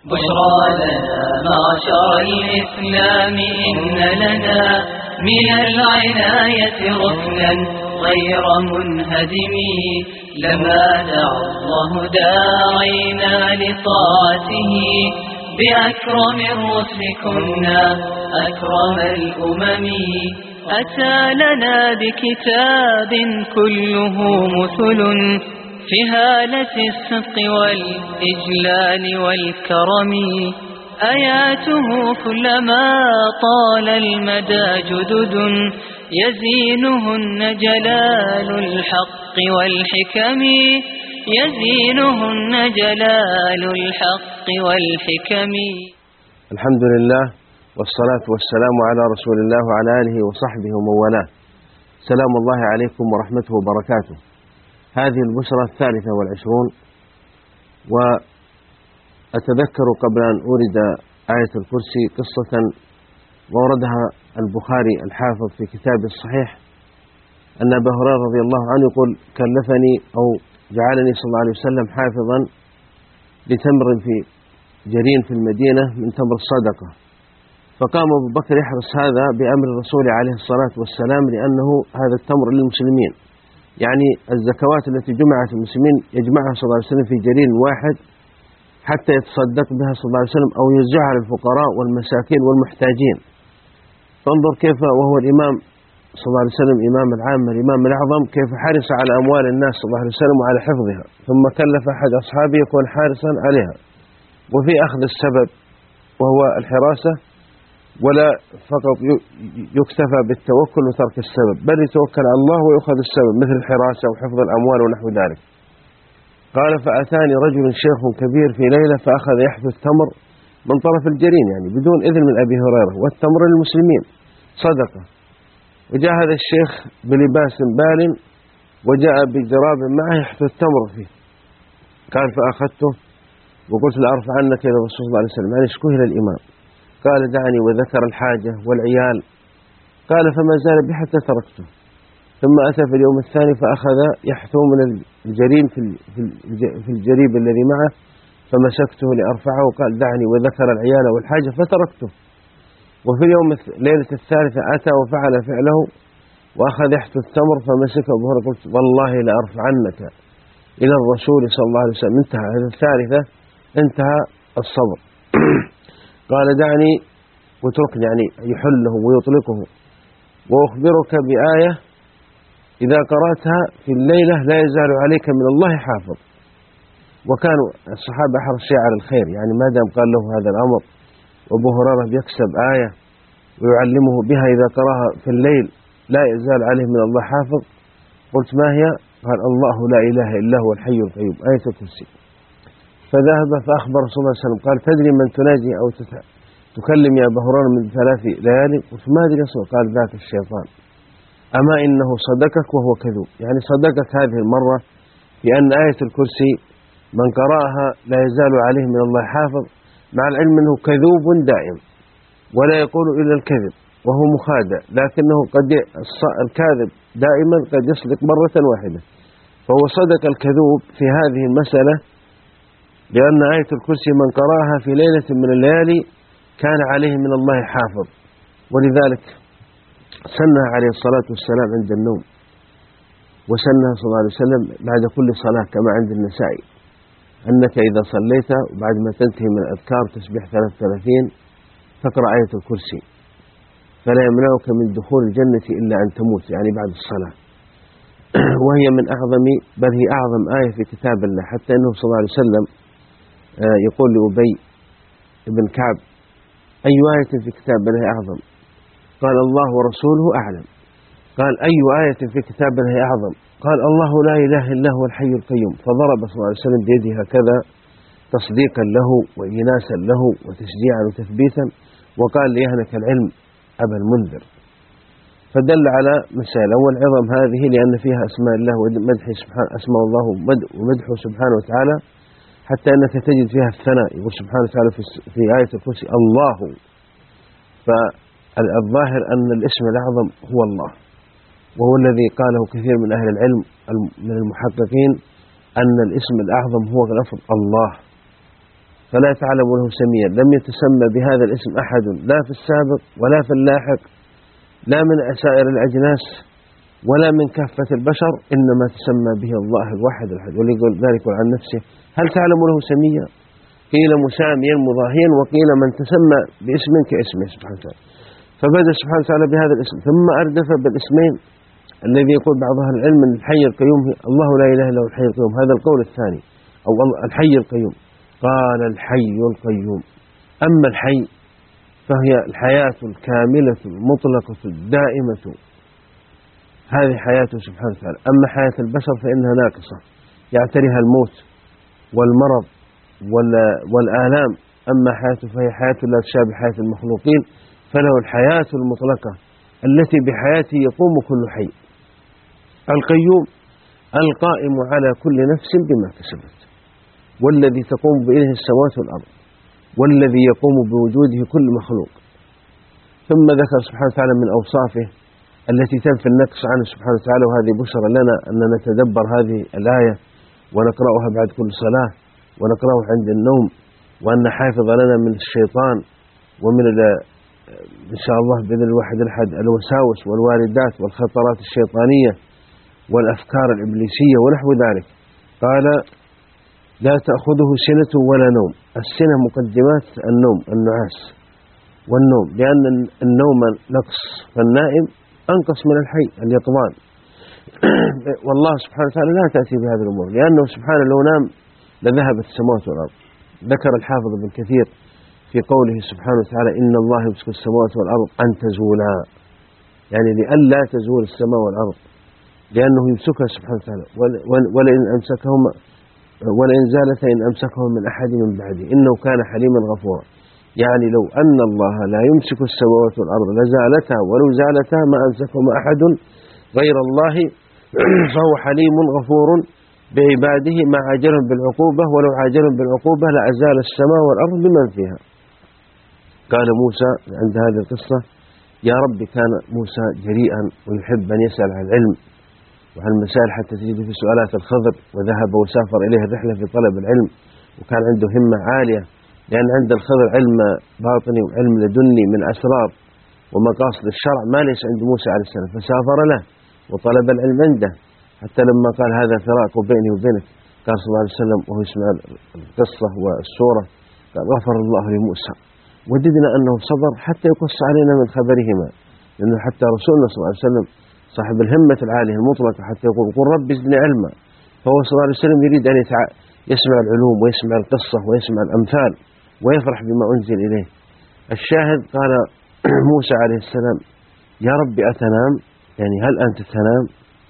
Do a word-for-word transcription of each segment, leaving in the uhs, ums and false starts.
بشرى لنا معشر الإسلام إن لنا من العناية ركنا غير منهدم، لما دعا الله داعينا لطاعته بأكرم الرسل كنا أكرم الأمم. أتى لنا بكتاب كله مثل في هالة الصدق والإجلال والكرم، آياته كلما طال المدى جدد يزينهن جلال الحق والحكم، يزينهن جلال الحق والحكم. الحمد لله والصلاة والسلام على رسول الله وعلى آله وصحبه ومن والاه. سلام الله عليكم ورحمته وبركاته. هذه البشرى الثالثة والعشرون، وأتذكر قبل أن أورد آية الكرسي قصة وردها البخاري الحافظ في كتابه الصحيح، أن أبا هريرة رضي الله عنه يقول: كلفني أو جعلني صلى الله عليه وسلم حافظا لتمر في جرين في المدينة من تمر الصدقة، فقام أبو بكر يحرص هذا بأمر الرسول عليه الصلاة والسلام، لأنه هذا التمر للمسلمين، يعني الزكوات التي جمعت المسلمين يجمعها صلى الله عليه وسلم في جرين واحد حتى يتصدق بها صلى الله عليه وسلم أو يوزعها للفقراء والمساكين والمحتاجين. فانظر كيف وهو الإمام صلى الله عليه وسلم إمام العامة الإمام الأعظم، كيف حرص على أموال الناس صلى الله عليه وسلم وعلى حفظها، ثم كلف أحد أصحابه يكون حارسا عليها. وفي أخذ السبب وهو الحراسة، ولا فقط يكتفى بالتوكل وترك السبب، بل يتوكل على الله ويأخذ السبب مثل الحراسة وحفظ الأموال ونحو ذلك. قال: فأتاني رجل شيخ كبير في ليلة فأخذ يحث التمر من طرف الجرين، يعني بدون إذن من أبي هريرة، والتمر للمسلمين صدقة. وجاء هذا الشيخ بلباس بال وجاء بجراب معه يحث التمر فيه. قال: فأخذته وقلت لأرفعنك إلى الرسول صلى الله عليه وسلم، يعني اشكوه إلى الإمام. قال: دعني، وذكر الحاجة والعيال. قال: فما زال بي حتى تركته. ثم أتى في اليوم الثاني فأخذ يحثو من الجرين في الجريب الذي معه، فمسكته لأرفعه. قال: دعني، وذكر العيال والحاجة فتركته. وفي اليوم ليلة الثالثة أتى وفعل فعله وأخذ يحثو التمر فمسكه أبو هريرة. قلت: والله لأرفعنك إلى الرسول صلى الله عليه وسلم. انتهى هذه الثالثة، انتهى الصبر. قال: دعني واتركني، يعني يحله ويطلقه، وأخبرك بآية إذا قرأتها في الليلة لا يزال عليك من الله حافظ. وكانوا الصحابة أحرص شيء على الخير، يعني ما دام قال له هذا الأمر وأبو هريرة بيكسب آية ويعلمه بها إذا قرأها في الليل لا يزال عليه من الله حافظ. قلت: ما هي؟ قال: الله لا إله إلا هو الحي القيوم، آية الكرسي. فذهب فأخبر صلى الله عليه وسلم. قال: تدري من تناجي أو تكلم يا أبا هريرة من ثلاث ليالي؟ قلت: ما أدري. قال: ذاك الشيطان، أما إنه صدقك وهو كذوب، يعني صدقك هذه المرة بأن آية الكرسي من قرأها لا يزال عليه من الله حافظ، مع العلم أنه كذوب دائم ولا يقول إلا الكذب وهو مخادع، لكنه قد الكاذب دائما قد يصدق مرة واحدة، فهو صدق الكذوب في هذه المسألة، لأن آية الكرسي من قرأها في ليلة من الليالي كان عليه من الله حافظ. ولذلك سنها عليه الصلاة والسلام عند النوم، وسنها صلى الله عليه وسلم بعد كل صلاة كما عند النسائي، أنك إذا صليت وبعد ما تنتهي من الأذكار تسبح ثلاث وثلاثين تقرأ آية الكرسي، فلا يمنعك من دخول الجنة إلا أن تموت، يعني بعد الصلاة. وهي من أعظم، بل هي أعظم آية في كتاب الله، حتى أنه صلى الله عليه وسلم يقول لأبي بن كعب: أي آية في كتاب الله أعظم؟ قال: الله ورسوله أعلم. قال: أي آية في كتاب الله أعظم؟ قال: الله لا إله إلا هو الحي القيوم. فضرب صلى الله عليه وسلم بيده هكذا تصديقا له وإناسا له وتشجيعا وتثبيتا، وقال: ليهنك العلم أبا المنذر. فدل على مسائل. أول عظم هذه لأن فيها أسماء الله ومدح سبحانه، أسماء الله ومدحه سبحانه وتعالى، حتى أنك تجد فيها الثناء، يقول سبحانه وتعالى في آية الكرسي الله. فالظاهر أن الاسم الأعظم هو الله، وهو الذي قاله كثير من أهل العلم من المحققين، أن الاسم الأعظم هو لفظ الله. فلا تعلم له سميا، لم يتسمى بهذا الاسم أحد لا في السابق ولا في اللاحق، لا من سائر الأجناس ولا من كافة البشر، إنما تسمى به الله الواحد الأحد. وليقول ذلك عن نفسه: هل تعلم له سميا؟ قيل مساميا مضاهيا، وقيل من تسمى باسم كاسمه سبحانه وتعالى. فبدأ سبحانه وتعالى بهذا الاسم، ثم أردف بالاسمين الذي يقول بعض أهل العلم من الحي القيوم، الله لا إله إلا هو الحي القيوم، هذا القول الثاني، أو الحي القيوم. قال الحي القيوم. أما الحي فهي الحياة الكاملة المطلقة الدائمة، هذه حياته سبحانه وتعالى. أما حياة البشر فإنها ناقصة، يعتريها الموت والمرض والآلام. أما حياته فهي حياة لا تشابه حياة المخلوقين، فله الحياة المطلقة التي بحياته يقوم كل حي. القيوم القائم على كل نفس بما كسبت، والذي تقوم بإله السماوات والأرض، والذي يقوم بوجوده كل مخلوق. ثم ذكر سبحانه وتعالى من أوصافه التي تنفي النقص عنه سبحانه وتعالى، وهذه بشرى لنا أن نتدبر هذه الآية ونقرأها بعد كل صلاة، ونقرأها عند النوم، وأن حافظ لنا من الشيطان ومن إن شاء الله بإذن الواحد الأحد الوساوس والواردات والخطرات الشيطانية والأفكار الإبليسية ونحو ذلك. قال: لا تأخذه سنة ولا نوم. السنة مقدمات النوم، النعاس والنوم، لأن النوم نقص، فالنائم أنقص من الحي اليقظان. والله سبحانه وتعالى لا تأتي بهذه الأمور، لأنه سبحانه لو نام لذهبت السماوات والأرض. ذكر الحافظ ابن كثير في قوله سبحانه وتعالى: إن الله يمسك السماوات والأرض أن تزولا، يعني لئلا تزول السماء والأرض، لأنه يمسكها سبحانه وتعالى. ولئن أمسكهما ولئن زالتا إن أمسكهم من أحد من بعده إنه كان حليما غفورا. يعني لو أن الله لا يمسك السماوات والأرض لزالتا، ولو زالتا ما أمسكهما أحد غير الله، فهو حليم غفور بعباده ما عاجلهم بالعقوبة، ولو عاجلهم بالعقوبة لأزال السماء والأرض بمن فيها. قال موسى عند هذه القصة: يا رب كان موسى جريئا ويحب أن يسأل عن العلم وعن المسائل، حتى تجد في سؤالات الخضر، وذهب وسافر إليه الرحلة في طلب العلم، وكان عنده همة عالية، لأن عند الخضر علم باطني وعلم لدني من أسرار ومقاصد الشرع ما ليس عند موسى عليه السلام، فسافر له وطلب العلم عنده، حتى لما قال هذا فراق بيني وبينك، قال صلى الله عليه وسلم وهو يسمع القصة والسورة: قال غفر الله لموسى، وددنا أنه صبر حتى يقص علينا من خبرهما، لأنه حتى رسولنا صلى الله عليه وسلم صاحب الهمة العالية المطلقة حتى يقول: قل رب زدني علما. فهو صلى الله عليه وسلم يريد أن يسمع العلوم ويسمع القصة ويسمع الأمثال ويفرح بما أنزل إليه. الشاهد قال موسى عليه السلام: يا رب أتنام؟ يعني هل أنت تنام؟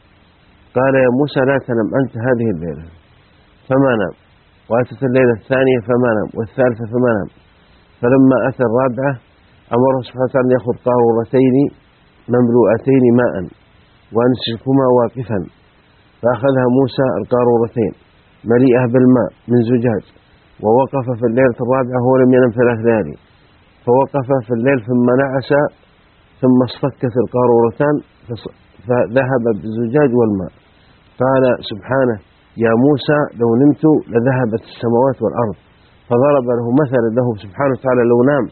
قال: يا موسى لا تنام أنت هذه الليلة. فما نام. وأتت الليلة الثانية فما نام، والثالثة فما نام. فلما أتى الرابعة أمره سبحانه وتعالى أن يأخذ قارورتين مملوءتين ماء وأن يسكبهما واقفا، فأخذها موسى القارورتين مليئة بالماء من زجاج، ووقف في الليلة الرابعة هو لم ينم ثلاث ليالي، فوقف في الليل ثم نعس، ثم اصطكت القارورتان فذهب بالزجاج والماء. قال سبحانه: يا موسى لو نمت لذهبت السماوات والأرض. فضرب له مثلا له سبحانه وتعالى: لو نام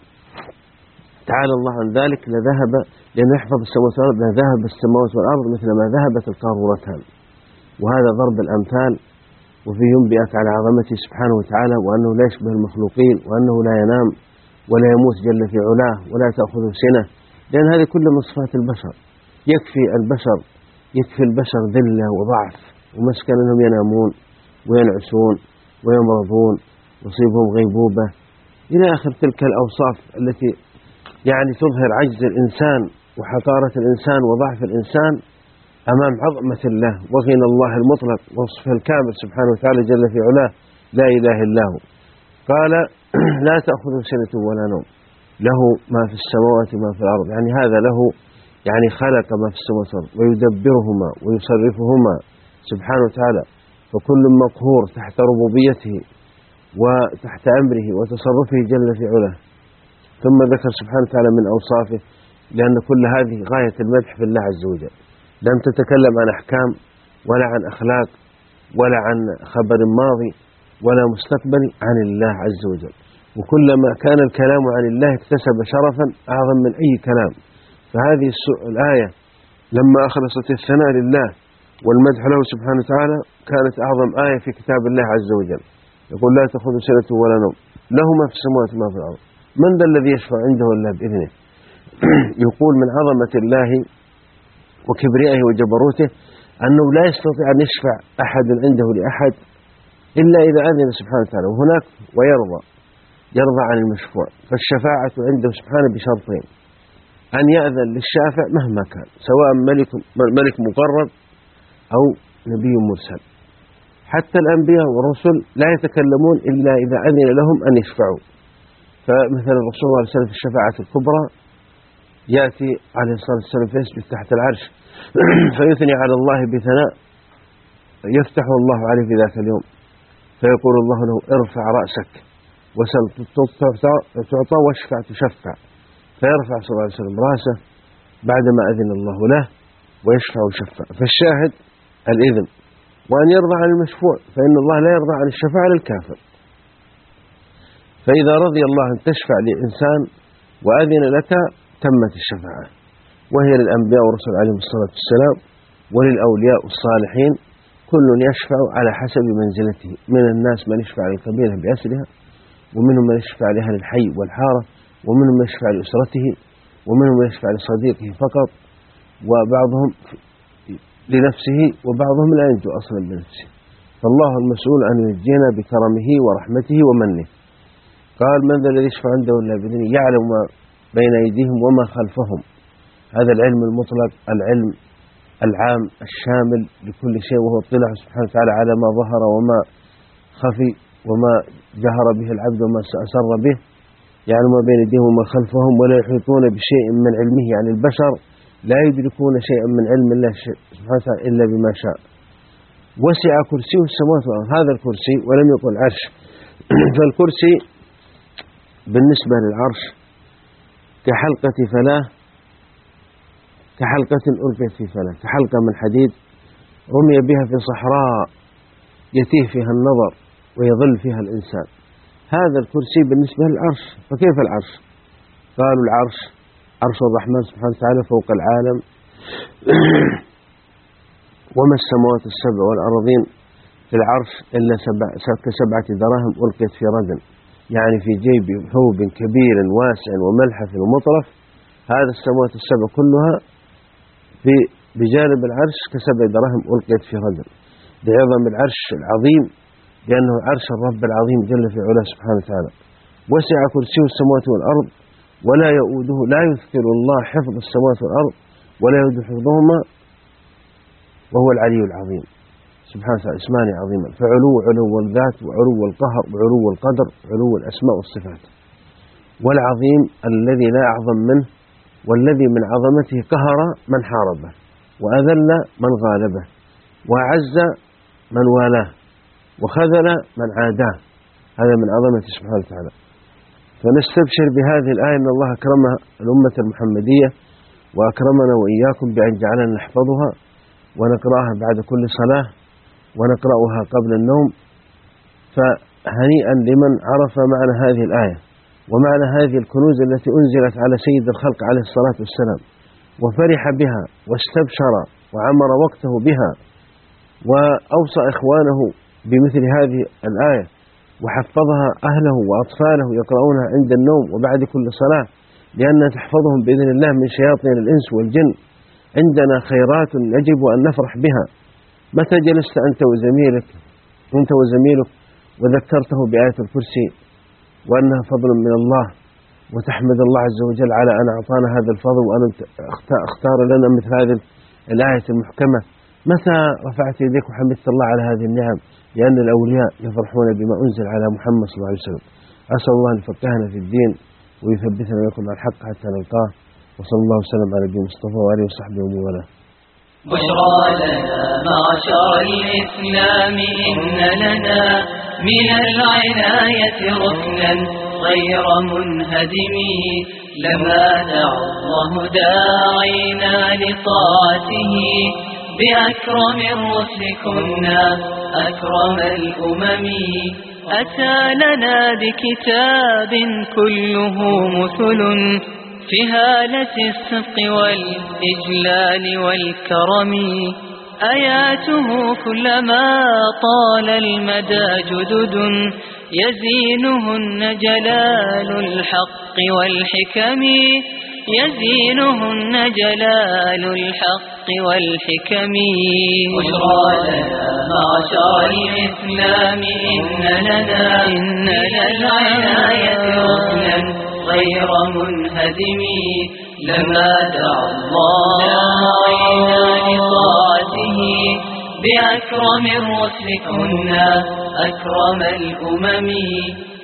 تعالى الله عن ذلك لذهب، لأن يحفظ السماوات والأرض لذهب السماوات والأرض مثل ما ذهبت القارورتان. وهذا ضرب الأمثال، وفي ينبئك على عظمته سبحانه وتعالى، وأنه لا يشبه المخلوقين، وأنه لا ينام ولا يموت جل في علاه، ولا تأخذه سنة، لأن هذه كل من صفات البشر. يكفي البشر يكفي البشر ذلة وضعف ومسكن أنهم ينامون وينعسون ويمرضون ويصيبهم غيبوبة إلى آخر تلك الأوصاف التي يعني تظهر عجز الإنسان وحقارة الإنسان وضعف الإنسان أمام عظمة الله وغنى الله المطلق ووصفه الكامل سبحانه وتعالى جل في علاه لا إله إلا هو. قال: لا تأخذه سنة ولا نوم، له ما في السماوات ما في الأرض، يعني هذا له يعني خلق ما في السماوات والأرض ويدبرهما ويصرفهما سبحانه وتعالى، فكل مقهور تحت ربوبيته وتحت أمره وتصرفه جل في علاه. ثم ذكر سبحانه وتعالى من أوصافه، لأن كل هذه غاية المدح في الله عز وجل، لم تتكلم عن أحكام ولا عن أخلاق ولا عن خبر ماضي، ولا مستقبل عن الله عز وجل. وكلما كان الكلام عن الله اكتسب شرفا أعظم من أي كلام. فهذه الآية لما أخلصت الثناء لله والمدح له سبحانه وتعالى كانت أعظم آية في كتاب الله عز وجل. يقول لا تأخذ سنة ولا نوم له ما في السماوات وما في الأرض من ذا الذي يشفع عنده إلا بإذنه. يقول من عظمة الله وكبريائه وجبروته أنه لا يستطيع أن يشفع أحد عنده لأحد إلا إذا أذن سبحانه وتعالى. وهناك ويرضى يرضى عن المشفوع. فالشفاعة عنده سبحانه بشرطين: أن يأذن للشافع مهما كان سواء ملك, ملك مقرب أو نبي مرسل. حتى الأنبياء والرسل لا يتكلمون إلا إذا أذن لهم أن يشفعوا. فمثلا الرسول صلى الله عليه وسلم في الشفاعة الكبرى يأتي عليه الصلاة والسلام فيسجد تحت العرش فيثني على الله بثناء يفتح الله عليه في ذاك اليوم فيقول الله له ارفع رأسك وسل تعطى واشفع تشفع. فيرفع صلى الله عليه وسلم رأسه بعدما أذن الله له ويشفع ويشفع. فالشاهد الإذن، وأن يرضى عن المشفوع، فإن الله لا يرضى عن الشفاعة للكافر. فإذا رضي الله أن تشفع لإنسان وأذن لك تمت الشفاعة، وهي للأنبياء والرسل عليهم الصلاة والسلام وللأولياء الصالحين كل يشفع على حسب منزلته. من الناس من يشفع للقبيلة بأسرها، ومنهم من يشفع لأهل الحي والحارة، ومنهم من يشفع لأسرته، ومنهم من يشفع لصديقه فقط، وبعضهم لنفسه وبعضهم لا ينجو أصلا بنفسه. فالله المسؤول أن ينجينا بكرمه ورحمته ومنه. قال من ذا الذي يشفع عنده إلا بإذنه يعلم ما بين أيديهم وما خلفهم. هذا العلم المطلق، العلم العام الشامل لكل شيء، وهو اطلاع سبحانه وتعالى على ما ظهر وما خفي وما جهر به العبد وما أسر به. يعلم ما بين أيديهم وما خلفهم ولا يحيطون بشيء من علمه. يعني البشر لا يدركون شيئا من علم الله سبحانه وتعالى إلا بما شاء. وسع كرسيه السماوات والأرض. هذا الكرسي ولم يقل عرش. فالكرسي بالنسبة للعرش كحلقة فلاة، كحلقة ألقيت في فلاة، كحلقة من حديد رمي بها في صحراء يتيه فيها النظر ويظل فيها الإنسان. هذا الكرسي بالنسبة للعرش. فكيف العرش؟ قالوا العرش عرش الرحمن سبحانه وتعالى فوق العالم وما السماوات السبع والأرضين في العرش إلا سبع كسبعة دراهم ألقيت في ردم، يعني في جيب ثوب كبير واسع وملحف ومطرف. هذا السماوات السبع كلها في بجانب العرش كسبع دراهم ألقيت في ردم، بعظم العرش العظيم، لأنه عرش الرب العظيم جل في علاه سبحانه وتعالى. وسع كرسيه السماوات والأرض ولا يؤوده، لا يذكر الله حفظ السماوات والأرض ولا يؤوده حفظهما وهو العلي العظيم سبحانه وتعالى. اسمان عظيما، فعلو علو الذات وعلو القهر وعلو القدر وعلو الأسماء والصفات. والعظيم الذي لا أعظم منه، والذي من عظمته قهر من حاربه وأذل من غالبه وأعز من والاه وخذل من عاداه. هذا من عظمته سبحانه وتعالى. فنستبشر بهذه الآية أن الله أكرمها الأمة المحمدية وأكرمنا وإياكم بأن جعلنا نحفظها ونقرأها بعد كل صلاة ونقرأها قبل النوم. فهنيئا لمن عرف معنى هذه الآية ومعنى هذه الكنوز التي أنزلت على سيد الخلق عليه الصلاة والسلام، وفرح بها واستبشر وعمر وقته بها وأوصى إخوانه بمثل هذه الآية، وحفظها أهله وأطفاله يقرؤونها عند النوم وبعد كل صلاة، لأنها تحفظهم بإذن الله من شياطين الإنس والجن. عندنا خيرات يجب أن نفرح بها. متى جلست أنت وزميلك أنت وزميلك وذكرته بآية الكرسي وأنها فضل من الله، وتحمد الله عز وجل على أن أعطانا هذا الفضل وأن اختار لنا مثل هذه الآية المحكمة؟ متى رفعت يديك وحمدت الله على هذه النعم؟ لأن الأولياء يفرحون بما أنزل على محمد صلى الله عليه وسلم. أسأل الله أن يفقهنا في الدين ويثبتنا ويكون على الحق حتى نلقاه. وصلى الله وسلم على نبينا المصطفى وآله وصحبه ومن والاه. بشرى لنا معشر الإسلام إن لنا من العناية ركنا غير منهدم، لما دعا الله داعينا لطاعته بأكرم الرسل كنا أكرم الأمم. أتى لنا بكتاب كله مثل في هالة الصدق والإجلال والكرم، آياته كلما طال المدى جدد يزينهن جلال الحق والحكم، يزينهن جلال الحق والحكم. بشرى لنا معشر الإسلام إن لنا إن للعناية ركنا غير منهدم، لما دعا الله إلى لطاعته بأكرم الرسل كنا أكرم الأمم.